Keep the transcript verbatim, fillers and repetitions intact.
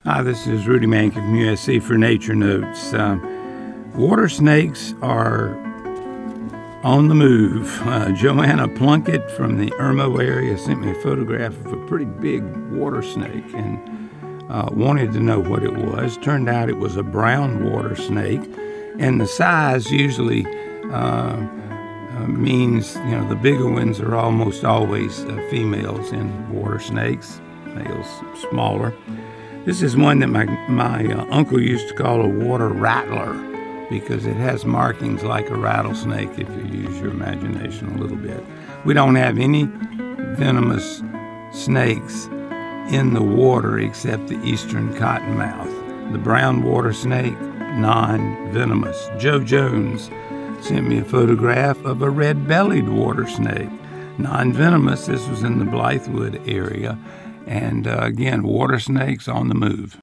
Hi, this is Rudy Manke from U S C for Nature Notes. Uh, water snakes are on the move. Uh, Joanna Plunkett from the Irmo area sent me a photograph of a pretty big water snake and uh, wanted to know what it was. Turned out it was a brown water snake, and the size usually uh, uh, means, you know, the bigger ones are almost always uh, females in water snakes, males smaller. This is one that my, my uh, uncle used to call a water rattler because it has markings like a rattlesnake if you use your imagination a little bit. We don't have any venomous snakes in the water except the eastern cottonmouth. The brown water snake, non-venomous. Joe Jones sent me a photograph of a red-bellied water snake, non-venomous. This was in the Blythewood area. And uh, again, water snakes on the move.